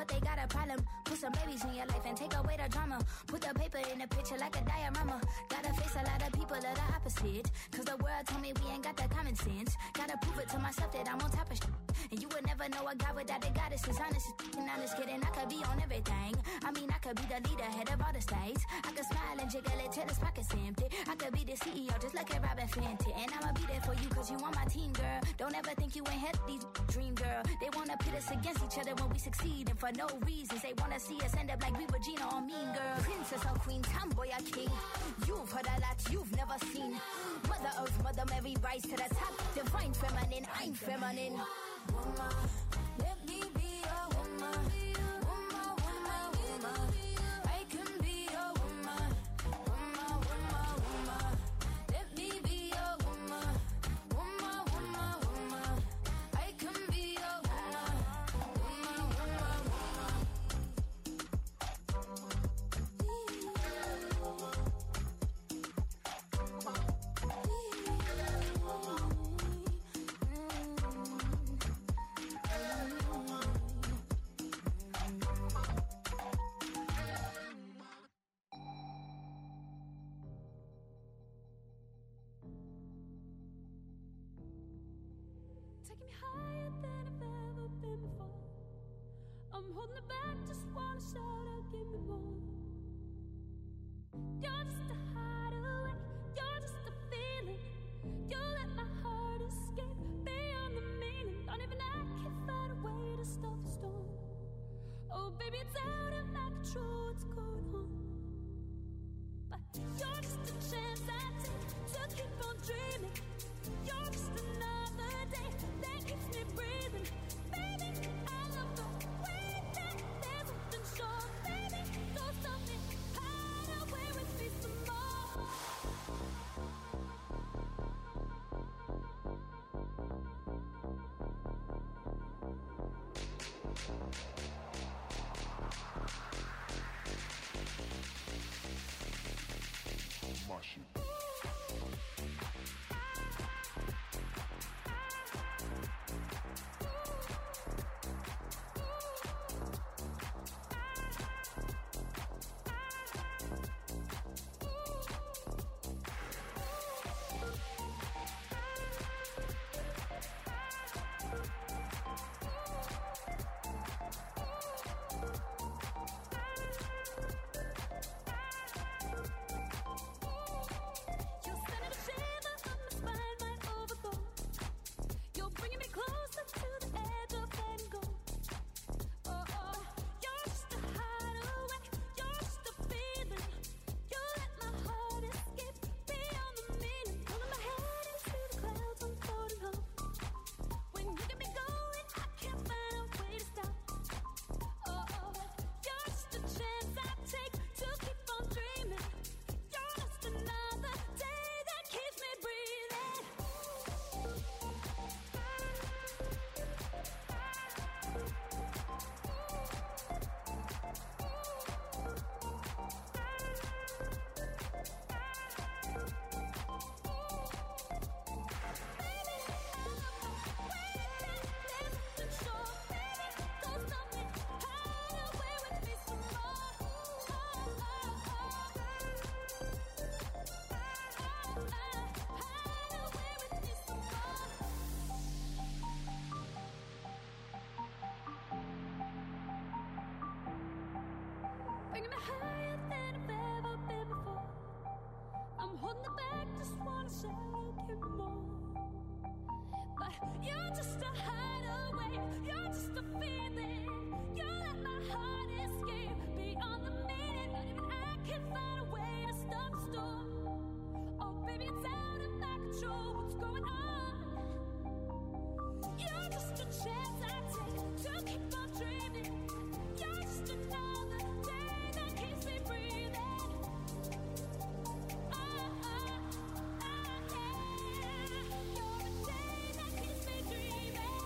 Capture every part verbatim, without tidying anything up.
but they got a problem. Put some babies in your life and take away the drama. Put the paper in the picture like a diorama. Gotta face a lot of people that are opposite. Cause the world told me we ain't got that common sense. Gotta prove it to myself that I'm on top of shit. And you would never know a guy without a goddess is honest. And I'm just kidding, I could be on everything. I mean, I could be the leader, head of all the states. I could smile and jiggle it till his pockets empty. I could be the C E O just like a Robin Fenty. And I'ma be there for you cause you on my team, girl. Don't ever think you ain't had these dream, girl. They wanna pit us against each other when we succeed. And for no reasons, they wanna see us end up like we Regina or Mean Girl. Princess or queen, tomboy or king. You've heard a lot you've never seen. Mother Earth, Mother Mary, rise to the top. Divine feminine, I'm feminine. Woman, let me be a woman. Woman, woman, woman. I can be a woman. Woman, woman, woman. Let me be a woman. Woman, woman, woman. I can be a woman. Woman, woman, taking me higher than I've ever been before. I'm holding it back, just wanna shout out, give me more. You're just a hideaway, you're just a feeling. You let my heart escape beyond the meaning. Don't even I can find a way to stop the storm. Oh baby, it's out of my control what's going on. But you're just a chance I take to keep on dreaming. You're just another day that keeps me breathing. Baby, I love the way that there's something sure. Baby, go stop me, hide away with me some more. My shit. Bringing me higher than I've ever been before. I'm holding it back, just wanna shout, give me more. But you're just a hideaway, you're just a feeling. You let my heart escape beyond the meaning. Not even I can find a way to stop the storm. Oh baby, it's out of my control what's going on. You're just a chance I take to keep on dreaming. You're just another day that keeps me breathing. Oh, oh, oh, yeah. You're the day that keeps me dreaming.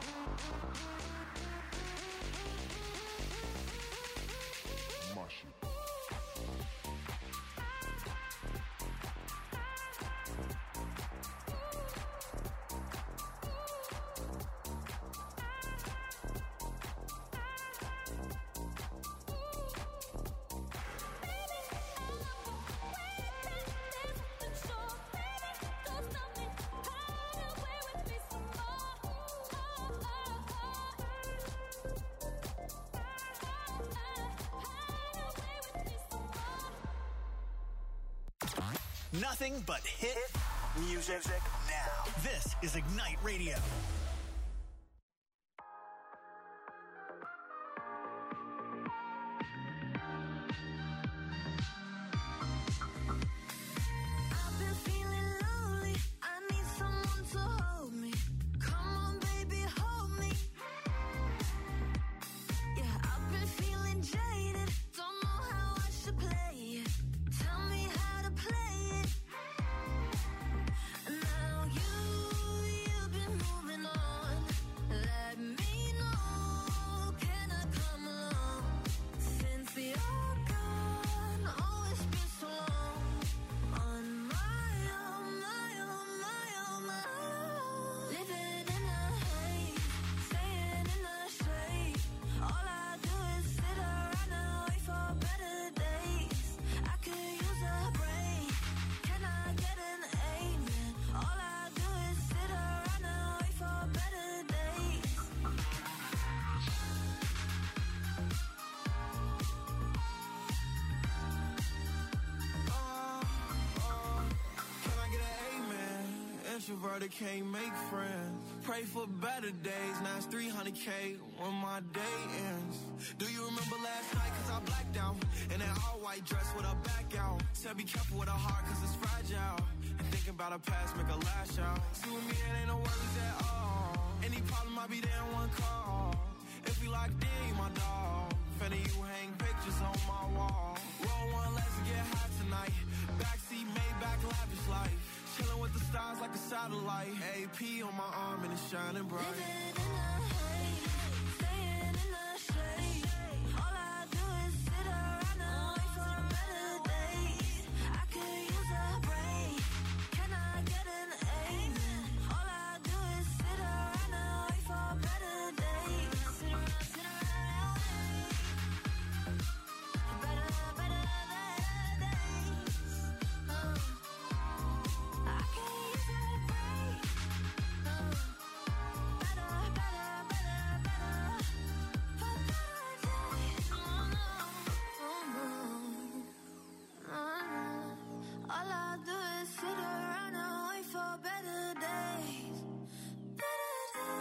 My shit. Nothing but hit music now. This is Ignite Radio. Introverted can't make friends. Pray for better days. Now it's three hundred K when my day ends. Do you remember last night? Cause I blacked out in that all white dress with a back out. Said be careful with a heart cause it's fragile. And thinking about a past make a lash out. See with me it ain't no worries at all. Any problem I'll be there in one call. If we locked in, you my dog. Finna you hang pictures on my wall. Roll one, let's get high tonight. Backseat, Maybach, lavish life. Chillin' with the stars like a satellite. A P on my arm and it's shining bright. Living in the haze, staying in the shade. All I do is sit around and wait for better days. I could use a break. Can I get an amen? All I do is sit around and wait for better days. Sit around, sit around and wait for better, better days. Uh. I can use a break. No. Better, better, better, better. For better days. Oh no, oh no, oh no. All I do is sit around and wait for better days. Better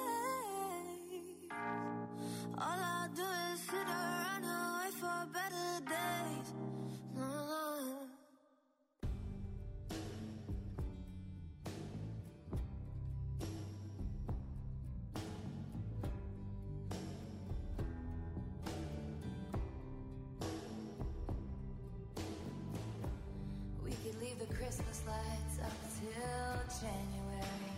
days. All I do is sit around and wait for better days. No, no. We could leave the Christmas lights up till January.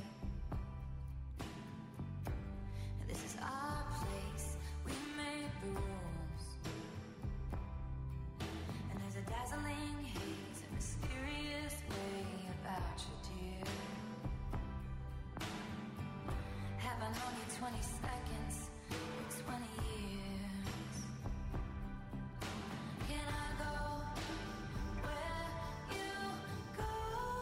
This is our place, we made the rules. And there's a dazzling haze, a mysterious way about you, dear. Have I known you twenty seconds or twenty years? Can I go where you go?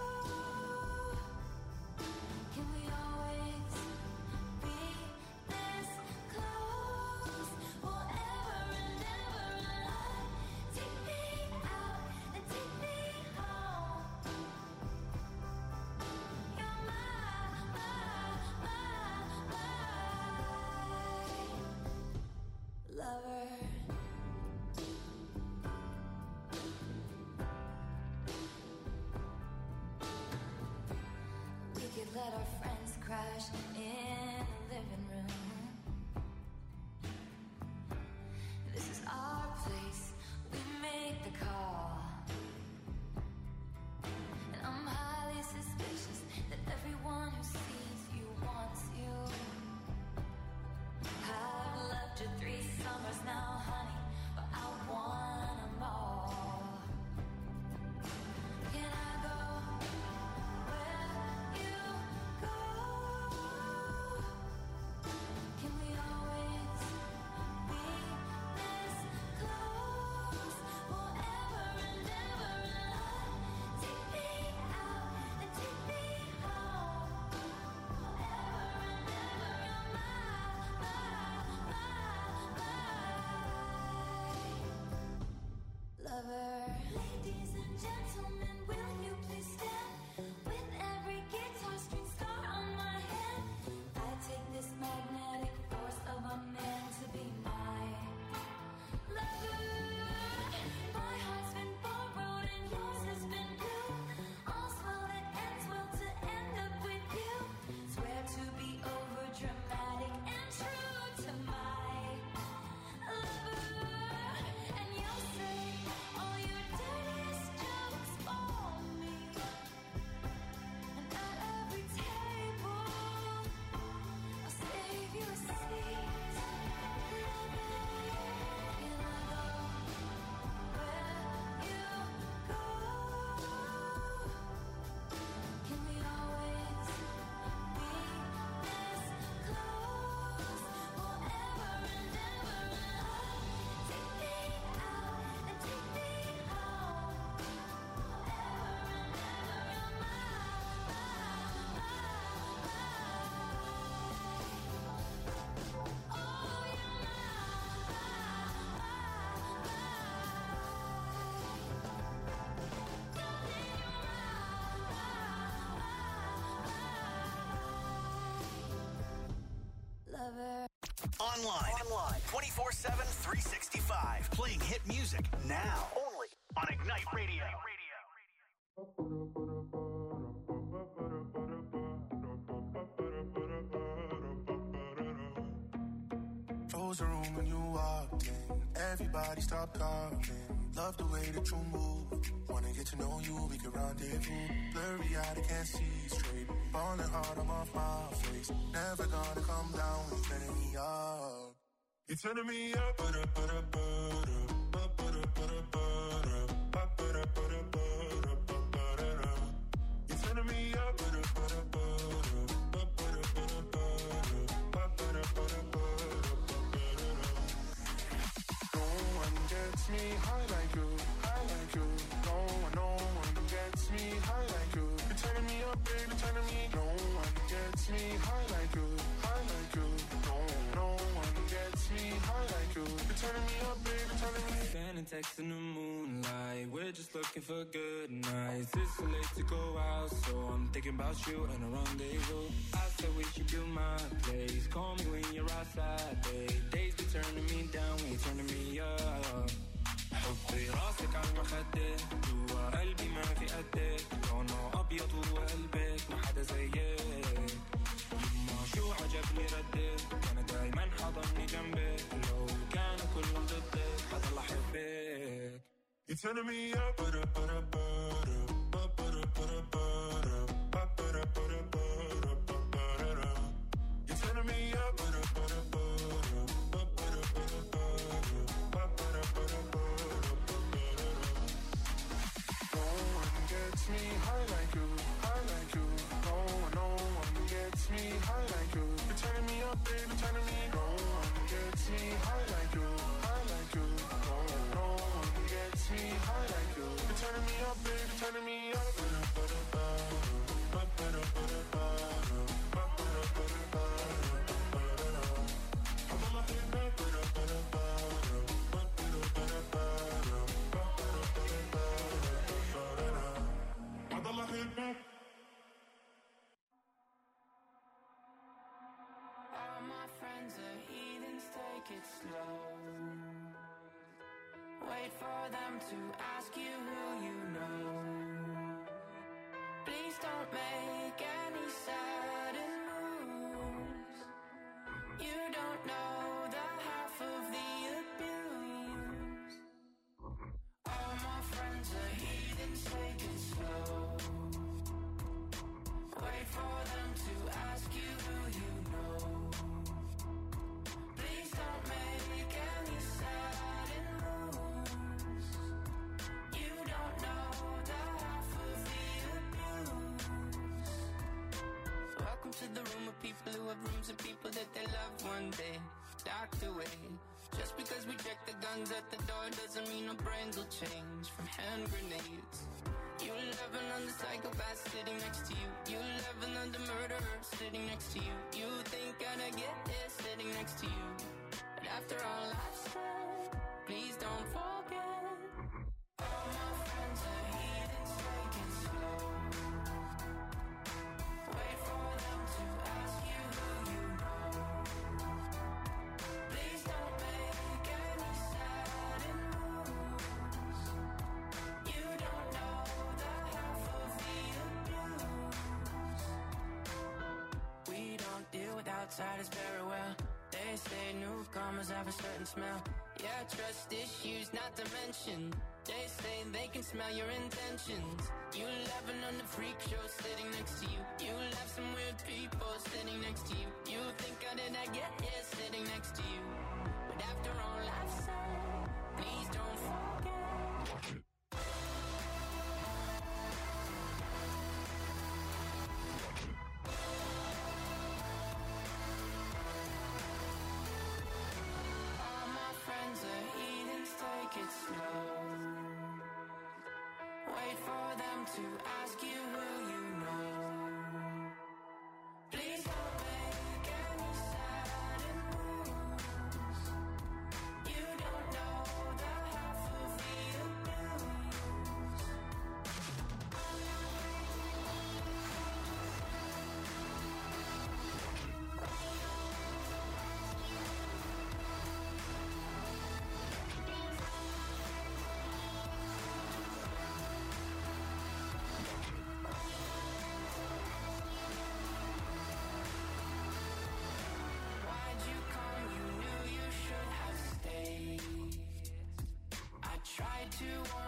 Can we always be this close? Forever and ever and on. Take me out and take me home. You're my, my, my, my. lover. Online. Online. twenty-four seven, three sixty-five. Playing hit music now. Only on Ignite Radio. Close the room when you walked in. Everybody stop talking. Love the way that you move. Wanna get to know you, we can rendezvous. Blurry eyed, I can't see straight. Falling hard, I'm off my face. Never gonna come down, you're turning me up. You're turning me up, but up, but up, but up, but up, but up, but up, but up, but up, but up, but up. You're turning me up, but up, but up, but up, but up, but up, but up, but up, but up. No one gets me high like you, high like you. No one, no one gets me high like you. You're turning me up, baby, turning me. No one gets me high like you, high like you. No, no one gets me high like you. You're turning me up, baby, turning me. Sending texts in the moonlight. We're just looking for good nights. It's so late to go out, so I'm thinking about you and a rendezvous. I said we should do my place. Call me when you're outside, babe. Days be turning me down, we turning me up. حطي راسك على المخدة جوا قلبي ما في قدك لونه أبيض وقلبك ما حدا زيك يما شو عجبني ردك أنا دايما حضني جنبك لو كانوا كلهم ضدك حضل أحبك. You're turning me up, but up, but up, but up, but up, but up, but up, but up, but up, but up, but up. You're turning me up, but up, but up, but up, but up, but up, but up, but up, but up. No one gets me high like you, high like you. No one, no one gets me high like you. You're turning me up, baby, turning me. No one gets me high like you, high like you. No, no one gets me high like you. You're turning me up, baby, turning me up. All my friends are heathens, take it slow. Wait for them to ask you who you know. Please don't make any sudden moves. You don't know the half of the abuse. All my friends are heathens, take it slow. Wait for them to ask you who you know. Please don't make any sudden moves. You don't know the half of the abuse. Welcome to the room of people who have rooms of people that they love one day locked away. Just because we check the guns at the door doesn't mean our brains will change from hand grenades. You laughing on the psychopath sitting next to you. You laughing on the murderer sitting next to you. You think I'd get it sitting next to you. But after all I've said, please don't forget. All my friends are heathens, take it slow. Wait for them to ask you who you know. Please don't make any sudden moves. You don't know the half of the abuse. We don't deal with outsiders very well. They say newcomers have a certain smell. Yeah, trust issues not to mention. They say they can smell your intentions. You laughing on the freak show sitting next to you. You laugh some weird people sitting next to you. You think how did I get here sitting next to you? But after all I've said, please don't forget. All my friends are heathens, take it slow. Wait for them to ask you who you know. Please don't make any sudden moves. You don't know the half of the abuse.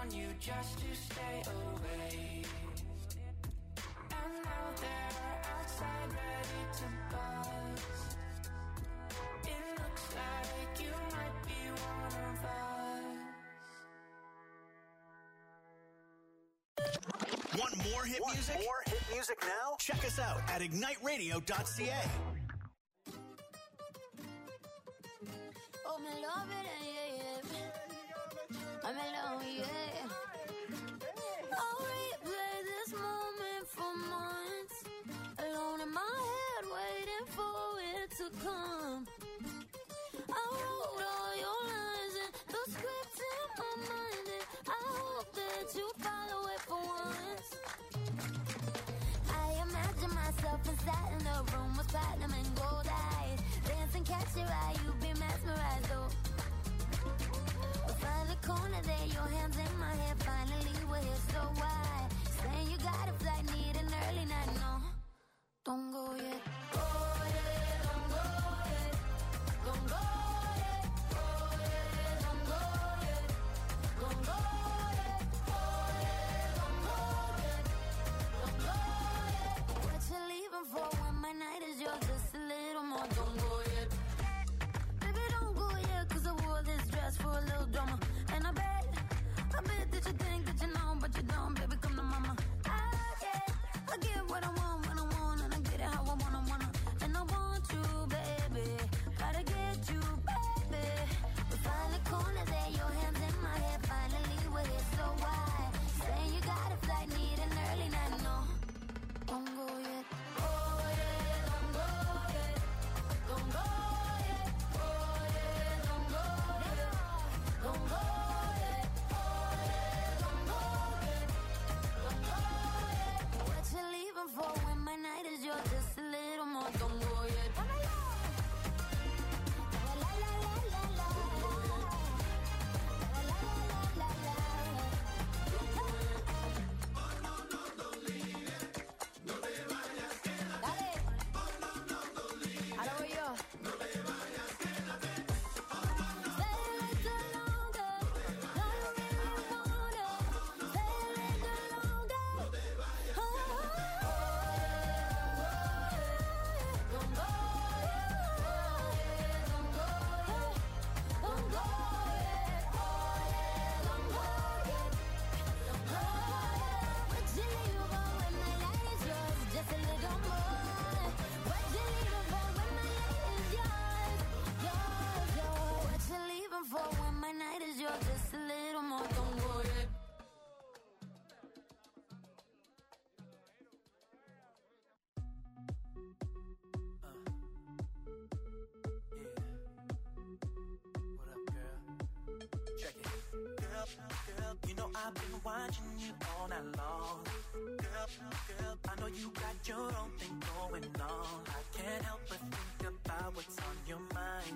on you just to stay away. And now they're outside ready to buzz. It looks like you might be one of us. Want more hit Want music? more hit music now? Check us out at ignite radio dot c a. Oh, me love it, yeah, yeah. I'm alone, yeah. I'll replay this moment for months. Alone in my head, waiting for it to come. I wrote all your lines and the script in my mind, and I hope that you follow it for once. I imagine myself inside in the room with platinum and gold eyes. Dancing, catch your eye, you be mesmerized, oh. Find the corner there, your hands in my hair. Finally, we're here, so why? Saying you got a flight, need an early night, no. Don't go yet. Go yet, don't go yet. Don't go yet. Go yet, don't go yet. Don't go yet. Go yet, don't go yet. Don't go yet. What you leaving for when my night is yours? Just a little more. Don't go yet. Baby, don't go yet, 'cause I wore this dress for a little drama. And I bet, I bet that you think that you know, but you don't, baby, come to mama. I get, I get what I want when I want, and I get it how I wanna, wanna. And I want you, baby, gotta get you, baby. We find the corner there, your hands in my hair. Finally, we're here, so why? Saying you got a flight, need an early night, no. Don't go yet. Go yet, don't go yet. Don't go yet. Go yet, don't go yet. Don't go yet. Go yet, don't go yet. Don't go yet. What you leaving for when my night is yours? Just a little more. Don't go yet. La la la la la la. La la la la la la. Dale. Ahora voy yo. Stay a little longer. No, you really wanna. Stay a little longer. Oh, don't go yet. Don't go yet. Don't go yet. Don't go yet. Don't go yet. What you leaving for when my night is yours? Just a little more. What you leaving for when my night is yours? Yours, yours. What you leaving for when my night is yours? Just a little more. Don't go yet. What up, girl? Check it. Girl, girl, you know I've been watching you all night long. Girl, girl, I know you got your own thing going on. I can't help but think about what's on your mind.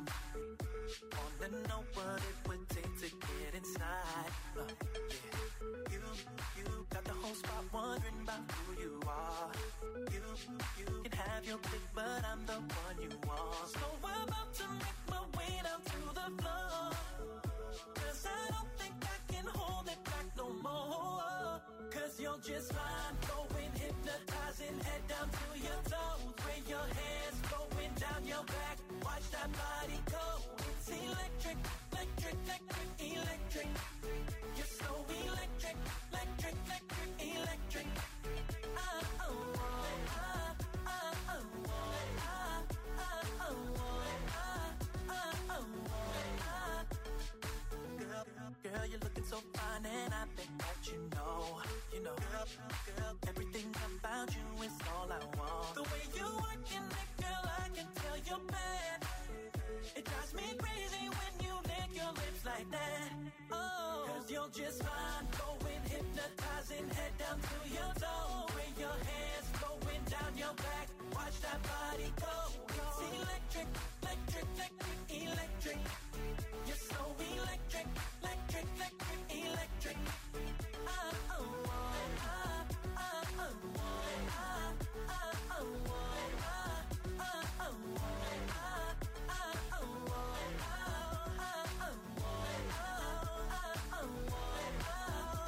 Wanna know what it would take to get inside. Uh, yeah. You, you got the whole spot wondering about who you are. You, you can have your pick, but I'm the one you want. So I'm about to make my way down to the floor, 'cause I don't think I can hold it back no more. 'Cause you're just fine, going hypnotizing, head down to your toes. Where your hands going down your back, watch that body go. It's electric, electric, electric, electric. You're so electric, electric, electric, electric. Ah, oh, oh, ah, ah, oh, oh, ah, ah, oh, oh, ah, ah, oh, oh, ah. Girl, girl, you're looking so fine, and I bet that you know, you know, girl, girl, everything about you is all I want. The way you working it, girl, I can tell you're bad. It drives me crazy when you lick your lips like that. Oh, 'cause you're just fine, going hypnotizing, head down to your toe. Where your hands going down your back, watch that body go. It's electric, electric, electric, electric. You're so electric, electric, electric, electric. Ah, oh, oh, ah, ah, oh, oh, ah, ah, oh, oh, ah, ah, oh, oh, ah, ah, oh, oh, ah, ah, oh, oh, ah, ah, oh, oh, ah.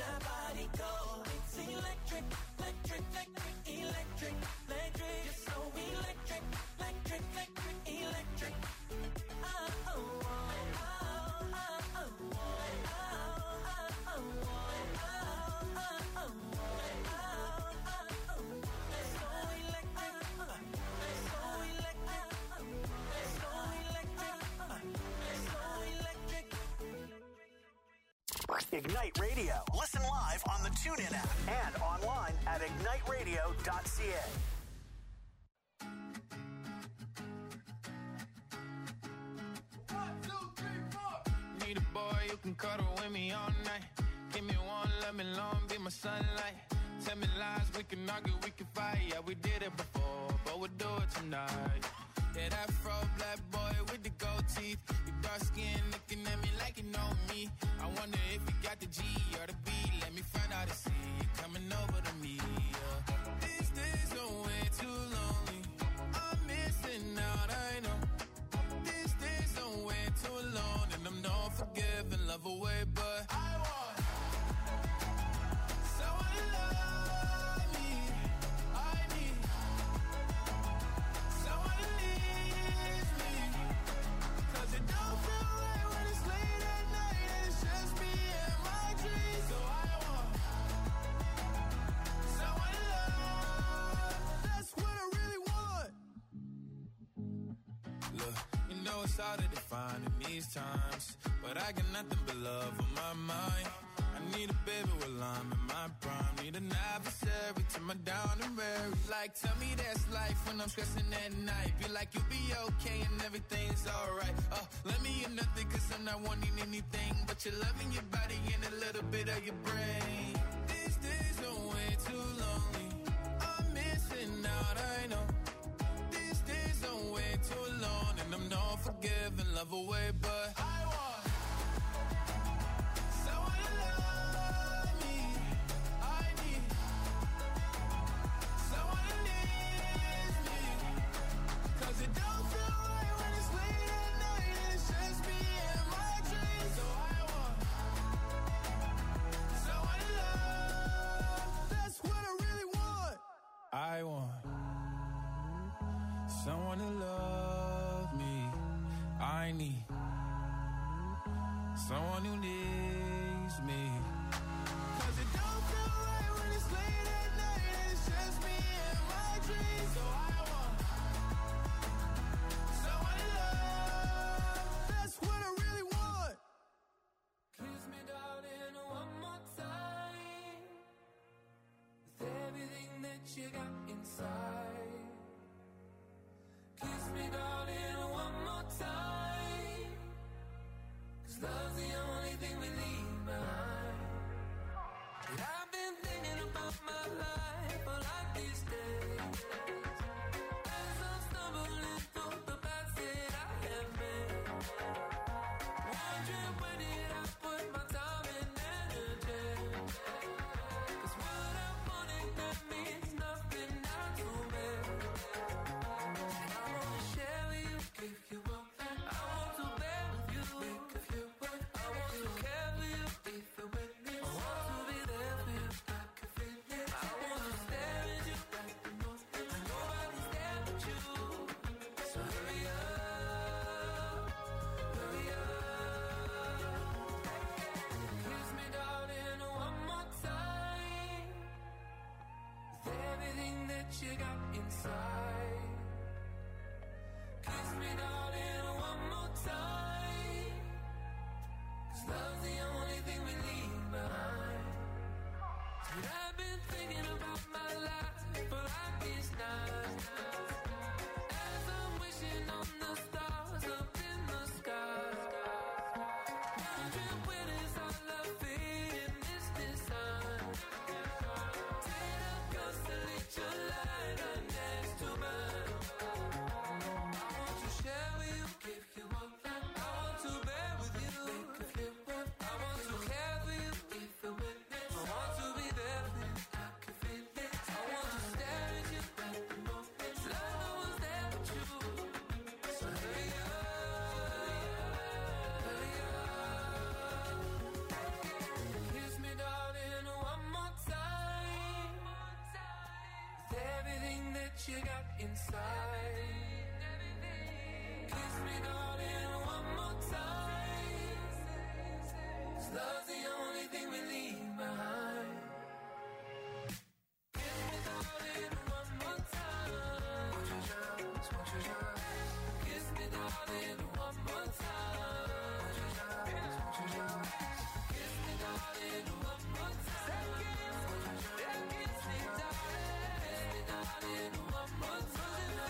that body go. It's electric, electric, electric, electric, electric. You're so electric, electric, electric, electric. Oh, oh, oh, oh, oh, oh, oh, oh, oh, oh, oh, so electric, so electric, so electric, so electric. Ignite Radio. Listen live on the TuneIn app and online at ignite radio dot c a. Need a boy you can cuddle with me all night. Give me one, let me long, be my sunlight. Tell me lies, we can argue, we can fight. Yeah, we did it before, but we'll do it tonight. Yeah, that fro black boy with the gold teeth. You dark skin looking at me like you know me. I wonder if you got the G or the B. Let me find out and see you coming over to me. Yeah. These days are way too lonely. I'm missing out, I know. These days are way too long, and I'm not forgiving, love away, but I want someone to love me. I need someone to leave me, 'cause it don't feel right when it's late at night and it's just me and my dreams. So I want someone to love. That's what I really want. Look, you know it's hard to define in these times, but I got nothing but love on my mind. I need a baby while I'm in my prime. Need an adversary to my down and weary. Like, tell me that's life when I'm stressing at night. Be like, you'll be okay and everything's alright. Uh, let me in nothing, 'cause I'm not wanting anything but your love in your body and a little bit of your brain. These days are way too lonely. I'm missing out, I know. These days are way too long, and I'm not forgiving, love away, but I want someone to love me. I need someone to leave me, 'cause it don't feel right when it's late at night and it's just me and my dreams. So I want someone to love. That's what I really want. I want someone to love me. I need someone who needs me, 'cause it don't feel right when it's late at night and it's just me and my dreams. So I want someone to love. That's what I really want. Kiss me, darling, one more time, with everything that you got inside. Kiss me, darling, one more time, 'cause love's the only thing we leave behind. But I've been thinking about my life for like these days, as I'm stumbling through the paths that I have made, wondering where did I put my time and energy. 'Cause what I'm wanting, that means nothing now to me. I wanna share with you, give you up. I want to bear with you, think of you. I want to care for you, if you're with me. I want to be there for you, I can feel it. I want to stare at you right the most, and nobody's there but you. So hurry up, hurry up. Kiss me, darling, one more time, with everything that you got inside. Kiss me, darling, one more time, 'cause love's the only thing we leave behind. But I've been thinking about my life for like these nights, as I'm wishing on the stars up in the sky, wondering where does our love fit in this design. Did I constellate your light right next to mine? I want to share with you, give you up. I want to bear with you, think of you. I want to care for you, if you're with me. I want to be there for you, I can feel it. I want to stare at you right the most. inside. Kiss me, darling, one more time. 'Cause love's the only thing we leave behind. Kiss me, darling, one more time. Won't you just, won't you just kiss me, darling, one more time. Won't you just, won't you just kiss me, darling, one more time. Won't you just, kiss me, darling, kiss me, darling, one more time.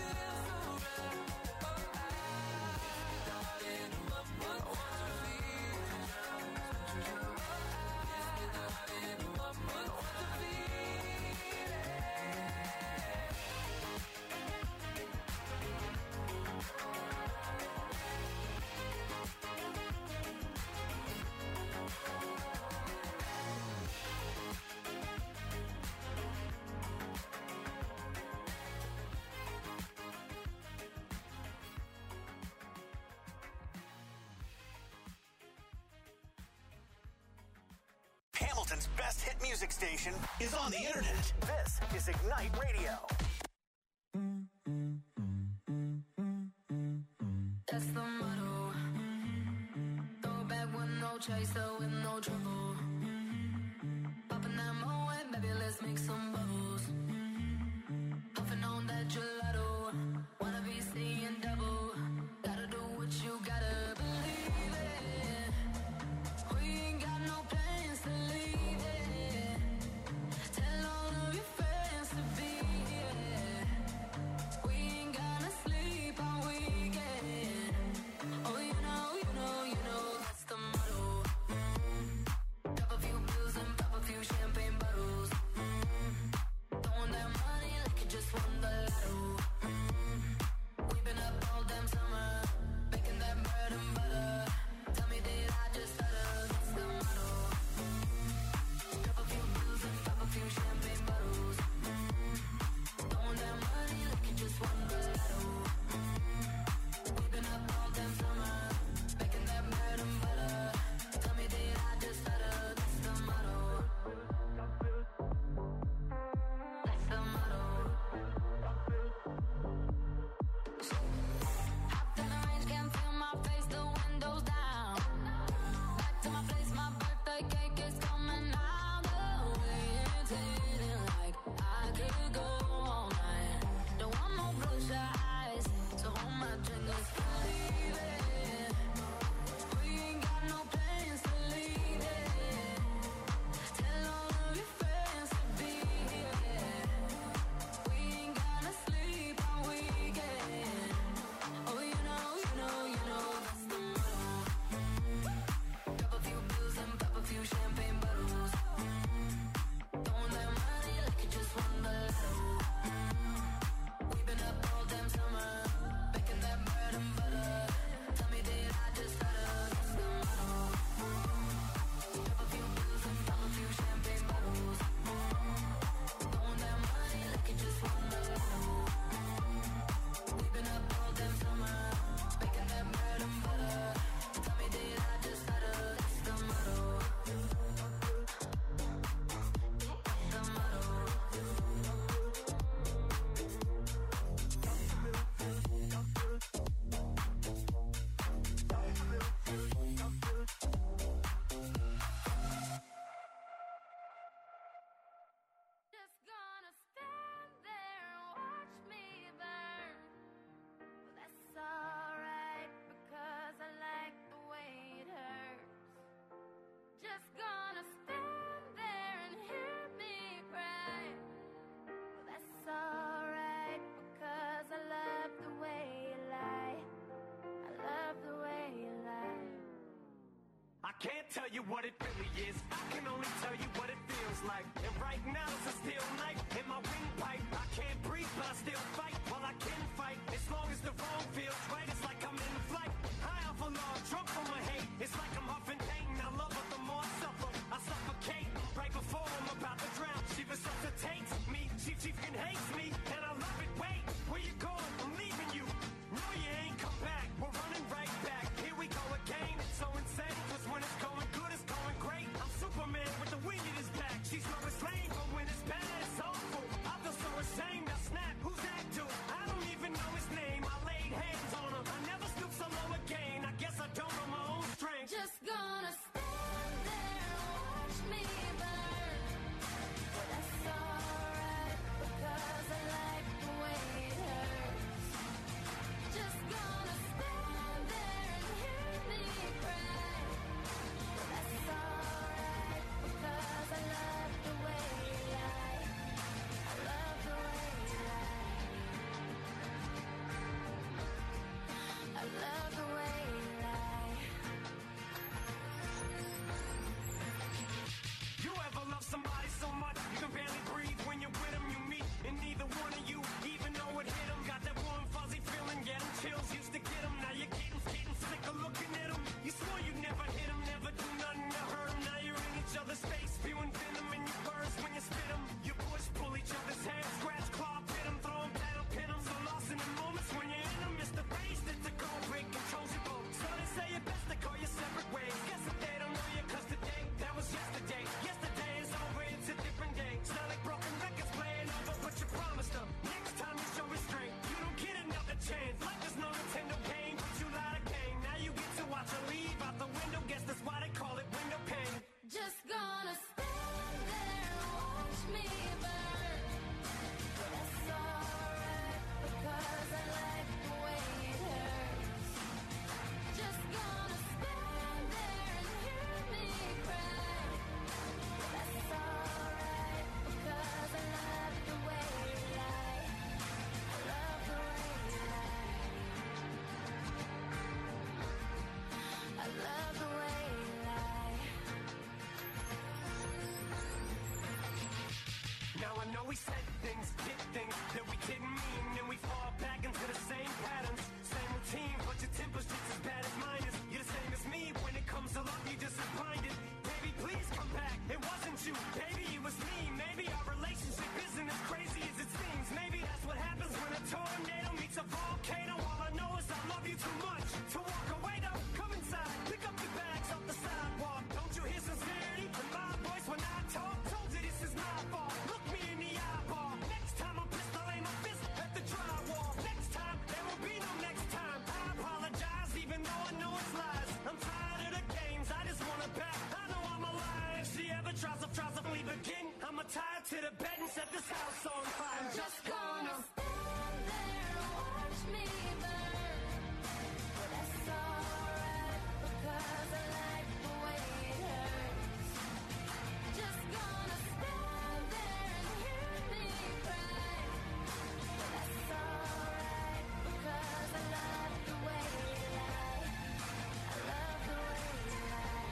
Hamilton's best hit music station is on the internet. This is Ignite Radio. That's the motto. Throw back with no chaser, with no trouble. Popping that Moet, baby, let's make some bubbles. Puffing on that gelato. Wanna be seeing double. Gotta do what you gotta believe it. We ain't got no plans to leave it. Tell all of your friends to be here. We ain't gonna sleep all weekend. Oh, you know, you know, you know, that's the motto. Drop a few pills and pop a few champagne bottles. Throwing that money like you just won the lotto. We've been up all damn summer, making that bread and butter. Tell me, did I just stutter? That's the motto. Drop a few pills and pop a few champagne bottles. Throwing that money like you just won the lotto. We've been up all damn summer, making that bread and butter. Tell me, did I just stutter? That's the motto. That's the motto. Hopped in the range, can't feel my face, the windows down. Back to my place, my birthday cake is coming out. The way it's hitting like I could go all night. Don't want no bloodshot eyes, so hold my drink, let's believe it. We ain't got no plans to leave it. Tell all of your friends to be here. We ain't gonna sleep all weekend. Oh, you know, you know, you know, that's the motto. Drop a few pills and pop a few champagne bottles. Throwing that money like you just won the lotto. We've been up all damn summer, making that bread and butter. Tell me, did I just stutter? That's the motto. Drop a few pills and pop a few champagne bottles. Throwing that money like you just won the lotto. We've been up all damn summer, making that bread and butter. Tell me, did I just stutter? That's the motto. That's the motto. Just gonna stand there and watch me burn. Well, that's alright because I like the way it hurts. Just gonna stand there and hear me cry. Well, that's alright because I love the way you lie. I love the way you lie. I can't tell you what it really is. I can only tell you what it feels like. And right now it's a steel knife in my windpipe. I can't breathe, but I still fight. Well, I can fight as long as the wrong feels right. It's like I'm in flight, high off a log, drunk from my hate. It's like I'm huffing pain. I love her the more I suffer. I suffocate right before I'm about to drown. She resuscitates me. She, she fucking hates me, and I love it. Wait, where you going? I'm leaving you. No, you ain't come back. We're running right back. Here we go again. It's so insane, 'cause when it's going good, it's going great. I'm Superman with the wind in his back. She's no slave, but when it's bad, it's awful. I feel so ashamed. I snap. Who's that dude? I don't said things, did things that we didn't mean, and we fall back into the same patterns, same routine. But your temper's just as bad as mine is. You're the same as me. When it comes to love, you just as blinded. Baby, please come back. It wasn't you, baby, it was me. Maybe our relationship isn't as crazy as it seems. Maybe that's what happens when a tornado meets a volcano. All I know is I love you too much to walk away. Though, come inside, pick up your bags off the sidewalk. Don't you hear sincerity in my voice when I talk? Told you this is my fault. Look me in the eyeball. Next time I'm pissed, I'll aim my fist at the drywall. Next time, there will be no next time. I apologize, even though I know it's lies. I'm tired of the games, I just wanna back. I know I'm a liar. If she ever tries to, tries to leave again, I'ma tie her to the bed and set this house on fire. I'm just gonna stand there and watch me burn. But that's alright, because I like the way it hurts. Just gonna stand there and hear me cry. But that's alright, because I love the way you lie. I love the way you lie.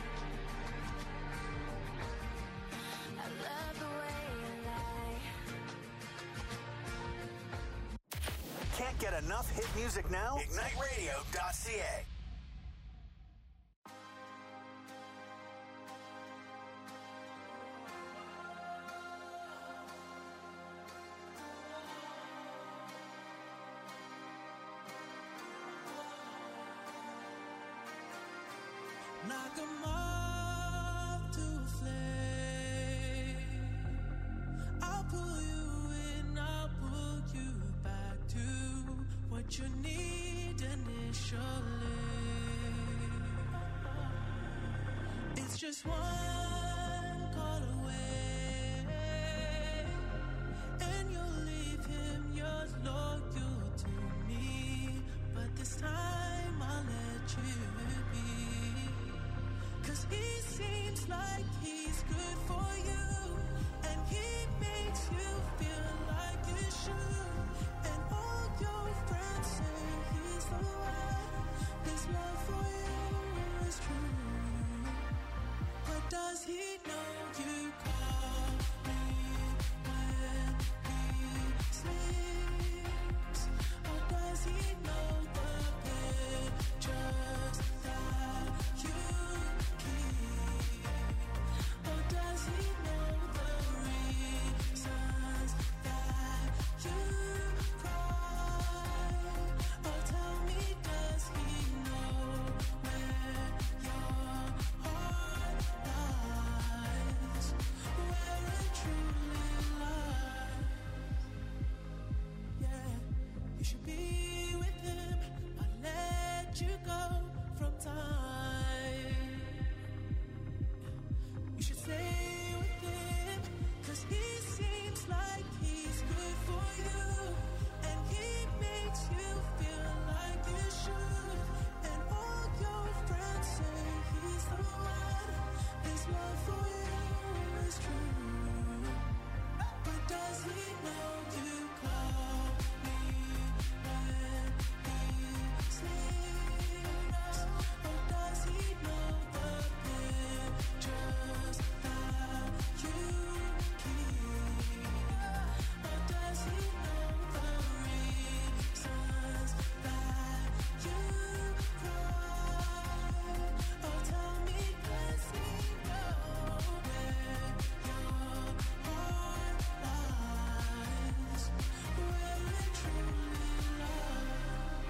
I love the way you lie. Can't get enough hit music now? Ignite radio dot c a. Knock 'em off to a flame. I'll pull you in, I'll pull you back to what you need initially. It's just one call away, and you'll leave him yours loyal to me. But this time I'll let you be. 'Cause he seems like he's good for you, and he makes you feel like you should. And all your friends say he's the one. His love for you is true. But does he know you call me when he sleeps? Or does he know the pictures that you keep? Or does he know the reasons that you cry? Or tell me, does he know where your heart lies? Where it truly lies? Yeah, you should be with him, but let you go from time. You should stay with him, 'cause he seems like he's good for you, and he makes you feel like you should. And all your friends say he's the one. His love for you is true. But does he know you call me when he sleeps? Or does he know the pictures that you keep? Or does he know the reasons that you cry? Or tell me, does he know where your heart lies? Where it truly lies?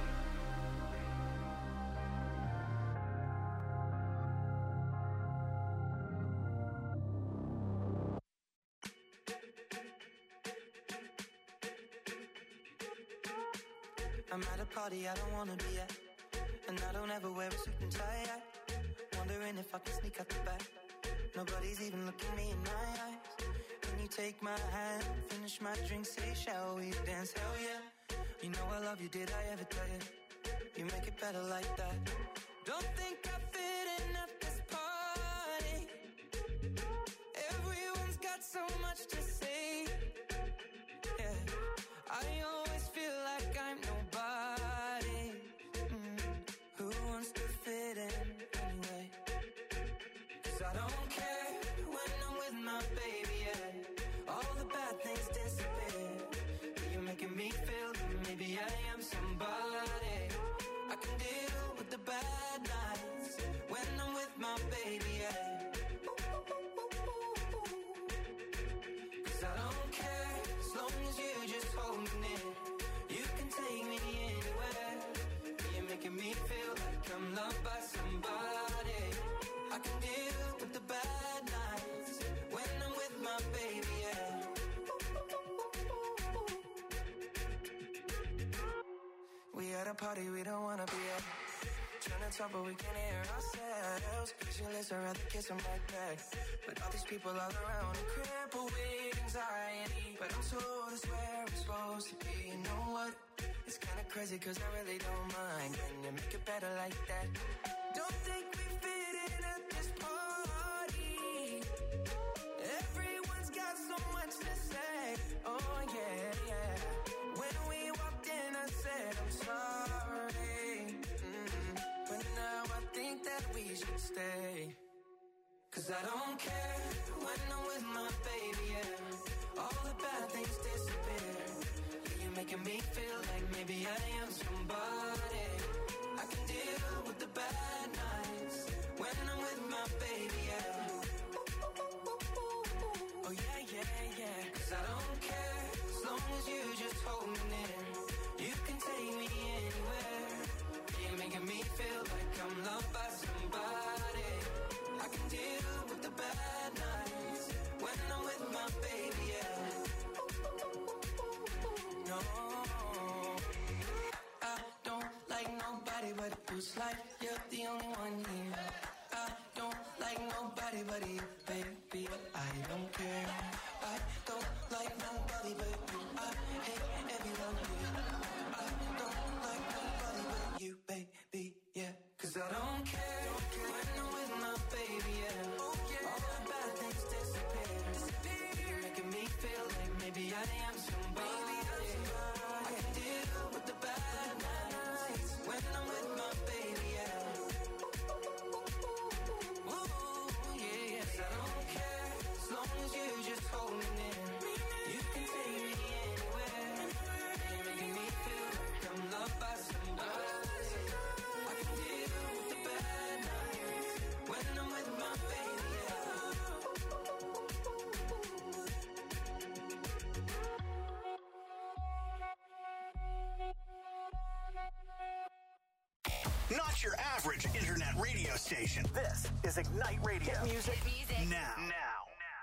I'm at a party I don't wanna be at, and I don't ever wear a suit and tie yet. Wondering if I can sneak out the back. Nobody's even looking me in my eyes. Can you take my hand, finish my drink, say shall we dance? Hell yeah. You know I love you, did I ever tell you? You make it better like that. Don't think I fit in at this party. Everyone's got so much to say. Yeah, I always feel like I'm nobody. Mm. Who wants to fit in anyway? 'Cause I don't care when I'm with my baby, yeah. all the bad things disappear. You're making me feel that maybe I am somebody. I can deal with the bad nights when I'm with my baby, yeah. Cause I don't care as long as you just hold me near. You can take me anywhere. You're making me feel like I'm loved by somebody. I can deal with the bad nights when I'm with my baby, yeah. We at a party we don't wanna be at. Trying to talk but we can't hear ourselves. Pictureless, I'd rather kiss them right back. But all these people all around are crippled with anxiety. But I'm told it's where I'm supposed to be. You know what? It's kinda crazy cause I really don't mind. Can you make it better like that? Don't think we fit in at this party. Everyone's got so much to say. Oh yeah, yeah. When we walked in I said I'm sorry. Mm-hmm. But now I think that we should stay. Cause I don't care when I'm with my baby, yeah. All the bad things disappear. You're making me feel like maybe I am somebody. I can deal with the bad nights when I'm with my baby, yeah. Oh yeah, yeah, yeah. Cause I don't care as long as you just hold me near. You can take me anywhere. You're making me feel like I'm loved by somebody. I can deal with the bad nights when I'm with my baby, yeah. No, I don't like nobody but you. Like you're the only one here. I don't like nobody but you, baby. I don't care. I don't like nobody but you. I hate everyone here. I don't like nobody but you, baby, yeah. Cause I don't care when I'm with my baby, yeah. All the bad things disappear. You're making me feel like maybe I am somebody. I can deal with the bad nights when I'm with my baby, yeah. Ooh, yeah, yes, I don't care as long as you just hold me near. You can take me anywhere. You're making me feel like I'm loved by somebody. I can deal with the bad nights when I'm with my baby, yeah. Not your average internet radio station. This is Ignite Radio. Hit music, Hit music. now. Now.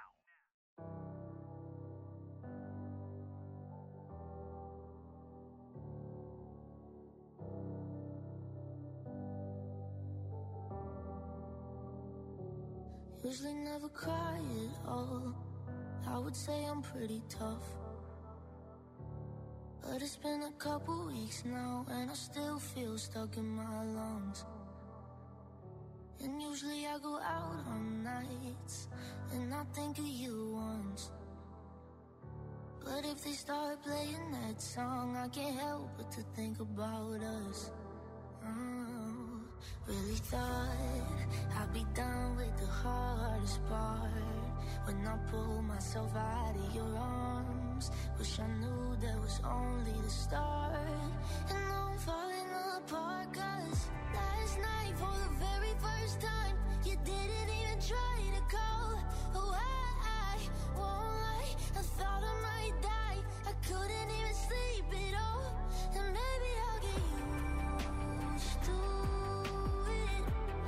Usually never cry at all. I would say I'm pretty tough. But it's been a couple weeks now and I still feel stuck in my lungs. And usually I go out on nights and I think of you once. But if they start playing that song, I can't help but to think about us. Oh, really thought I'd be done with the hardest part when I pull myself out of your arms. Wish I knew that was only the start. And now I'm falling apart, cause last night for the very first time you didn't even try to call. Oh, I, I won't lie, I thought I might die. I couldn't even sleep at all. And maybe I'll get used to it.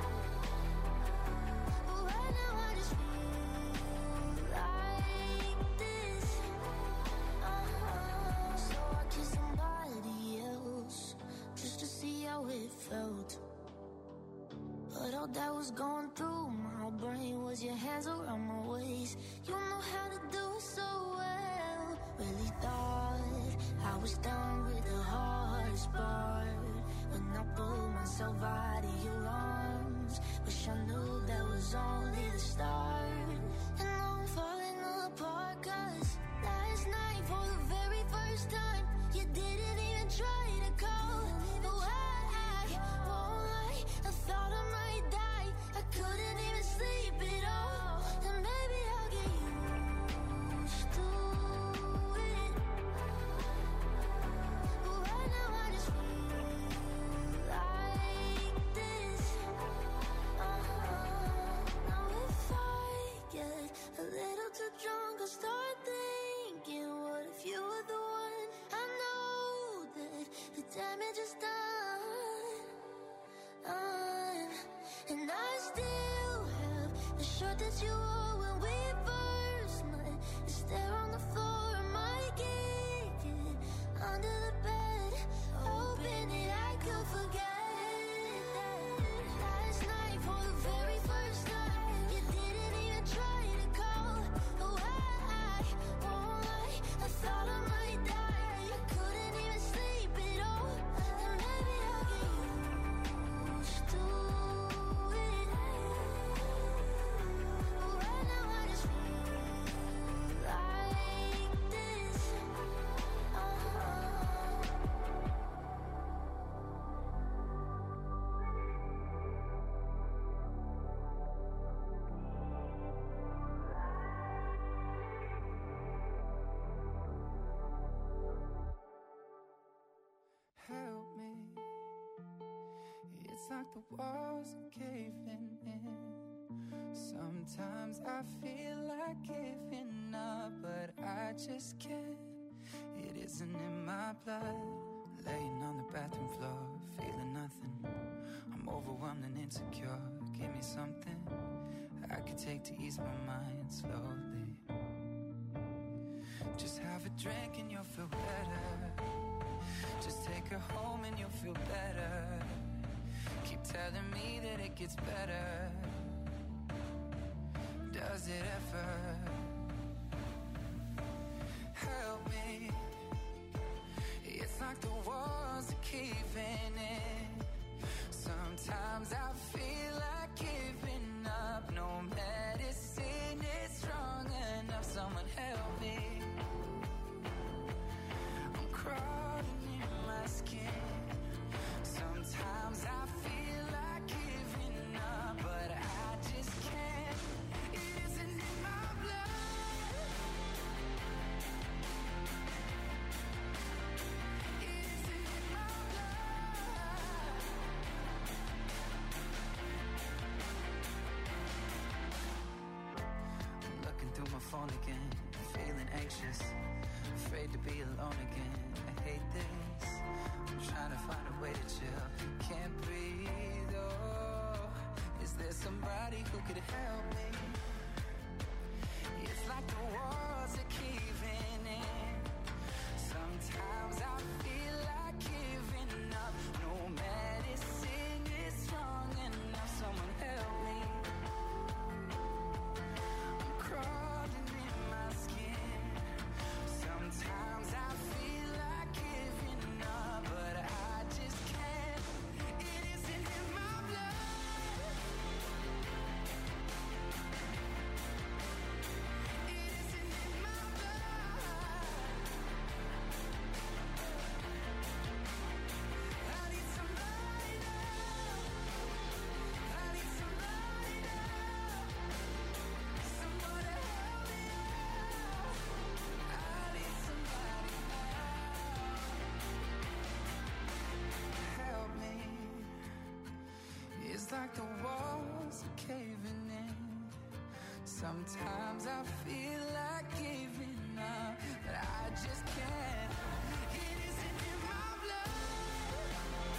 But right now I just feel like this. Uh-huh. So I kissed somebody else just to see how it felt. But all that was going through my brain was your hands around my waist. You know how to do it so well. Really thought I was done with the hardest part when I pulled myself out of your arms. Wish I knew that was only the start. And now I'm falling apart, cause last night for the very first time you didn't even try to call. No, I, I won't lie, I thought I might die. I couldn't even sleep at all. And maybe I'll get used to shirt that you wore when we first met is there on the floor of my kitchen, under the bed, hoping that I could forget that last night for the very first time you didn't even try to call. Oh, I won't lie, I thought I might die. I couldn't even sleep at all, and maybe I'll get used to it. But right now I just feel like this. Uh-huh. Help me. It's like the walls are caving in. Sometimes I feel like giving up, but I just can't. It isn't in my blood. Laying on the bathroom floor, feeling nothing. I'm overwhelmed and insecure. Give me something I could take to ease my mind slowly. Just have a drink and you'll feel better. Just take her home and you'll feel better. Keep telling me that it gets better. Does it ever? Help me. It's like the walls are caving in. Sometimes I feel like giving up. No medicine is strong enough. Someone help me. I'm crawling in my skin. Sometimes I feel like giving up, but I just can't. It isn't in my blood. It isn't in my blood. I'm looking through my phone again, feeling anxious, afraid to be alone again. I hate this. I'm trying to find a way to chill. Can't breathe, oh. Is there somebody who could help me? It's like the walls are caving in. Sometimes I feel like giving up. No medicine is strong enough. Someone help me. I'm crawling in my skin. Sometimes I feel like giving up, but I just can't. It isn't in my blood. It isn't in my blood. I need somebody now. I need somebody now. Somebody help me out. I need somebody now. Help me. It's like the walls are caving in. Sometimes I feel like giving up, but I just can't. It isn't in my blood.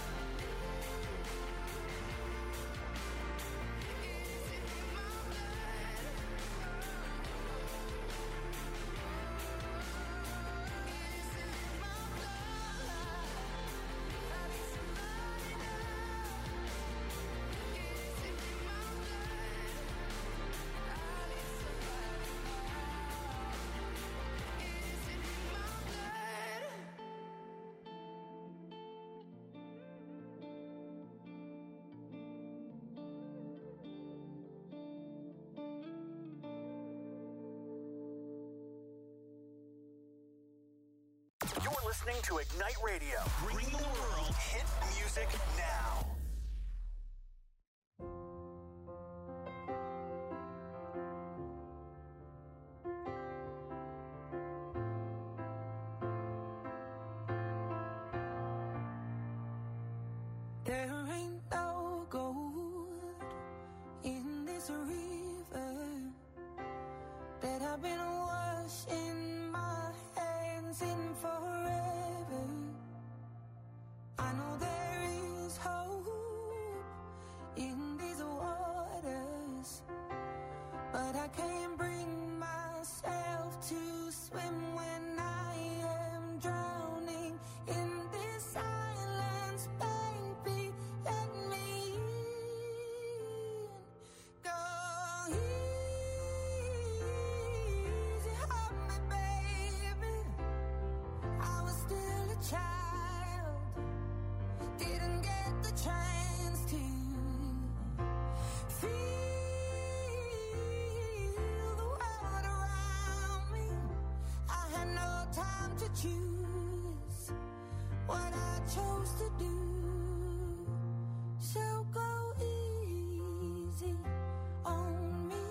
It isn't in my blood. It isn't in my blood. I need somebody now. It isn't in my blood. I need somebody now. It isn't in my blood. You're listening to Ignite Radio, bringing the world hit music now. There ain't no gold in this river that I've been washing my hands in forever. I know there is hope in these waters, but to choose what I chose to do. So go easy on me.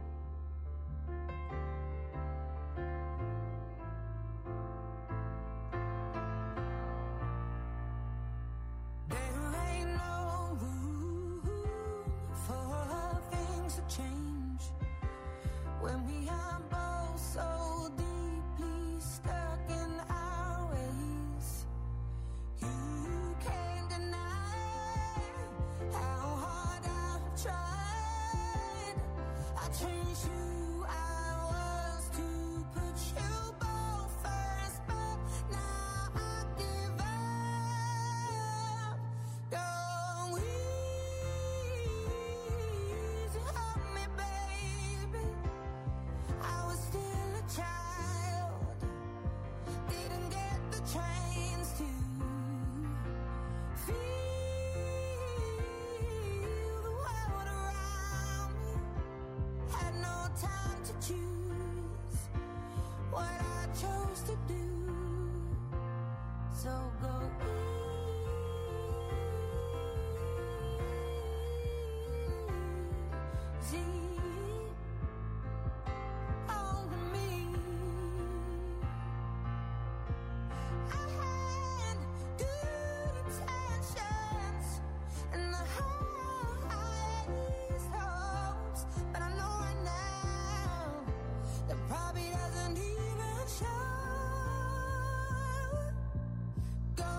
There ain't no room for things to change when we are both so deeply stuck in our ways. You can't deny how hard I've tried. I changed who I was to put you both first, but now I give up. Go easy on me, baby. I was still a child, didn't get the chance to feel the world around me. Had no time to choose what I chose to do. So go easy on me. I had good intentions and the highest hopes, but I know right now that probably doesn't even show. Go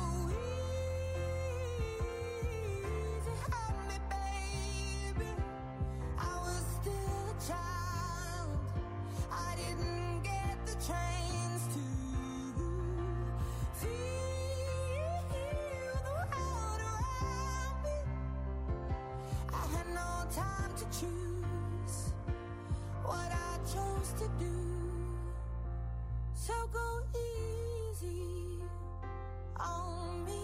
easy on me, baby. I was still a child. I didn't get the chance to feel the world around me. I had no time to choose what I chose to do. So go easy on me.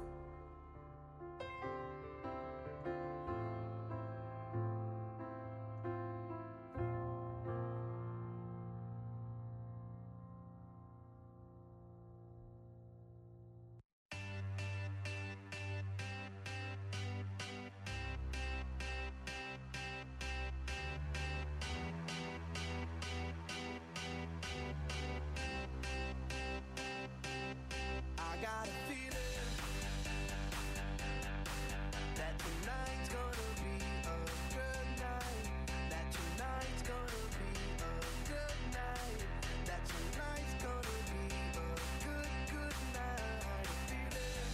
I got a feeling that tonight's gonna be a good night. That tonight's gonna be a good night. That tonight's gonna be a good, good night. A feeling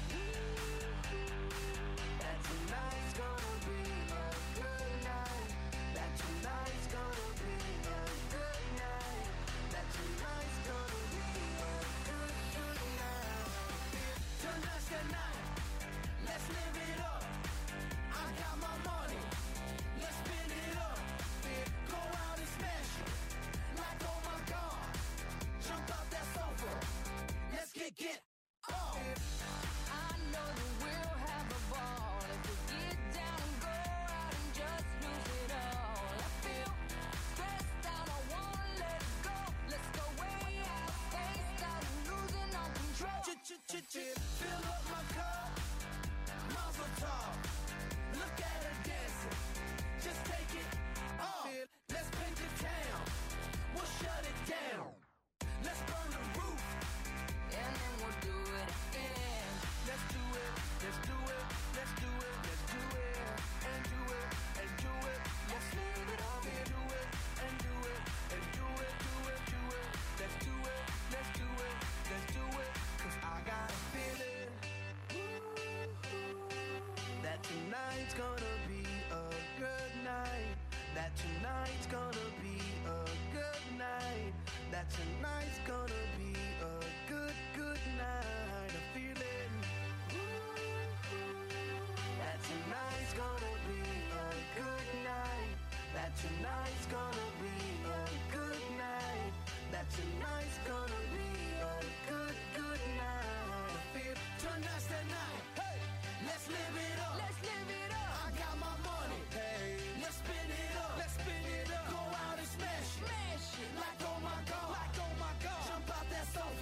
that tonight's gonna be a good night. That tonight's gonna be a good night. That tonight's gonna be a good, good night. Tonight's the night. Let's live it up. I got my money. Let's spin it up. Go out and smash it. Like, oh my God. Jump off that sofa. Let's get get off. I know that we'll have a ball if we get down and go out and just lose it all. I feel stressed out, I wanna let it go. Let's go way out, spaced out, and losing all control. Ch-ch-ch-ch. Fill up my cup. Mazel tov. Look at her dancing. Just take it off. Let's paint the town. We'll shut it down. Let's burn the roof. And then we'll do it again. Let's do it. Let's do it. Let's do it. Let's do it. And do it. And do it. Let's live it up and do it. And do it. And do it. Do it. Do it. Let's do it. Let's do it. Let's do it. 'Cause I got a feeling that tonight's gonna be a good night. That tonight's gonna be a good night. That tonight's gonna be a good, good night. A feeling that tonight's gonna be a good night. That tonight's gonna be a good night. That tonight's gonna be a good, good night. I feel tonight's the night. Hey, let's live it up. Let's live it up. I got my money. Hey, let's spin it up. Let's spin it up. Go out and smash it. Smash it. Like oh my God. Like oh my God. Jump out that sofa.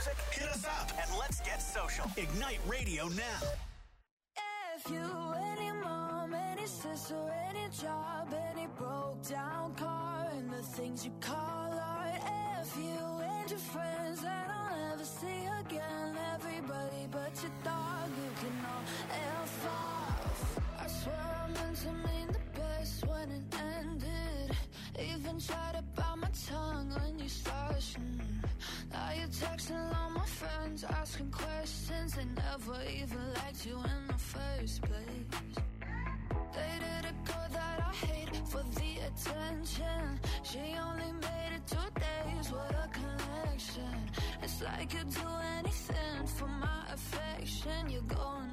music? Hit us up and let's get social. Ignite Radio now. If you, any mom, any sister, any job, any broke down car, and the things you call art. If you and your friends that I'll never see again, everybody but your dog, you can all F off. I swear I meant to mean the best when it ended. Even tried to bite my tongue when you started. Mm. Now you're texting all my friends, asking questions. They never even liked you in the first place. Dated a girl that I hate for the attention. She only made it two days, what a connection. It's like you'd do anything for my affection. You're going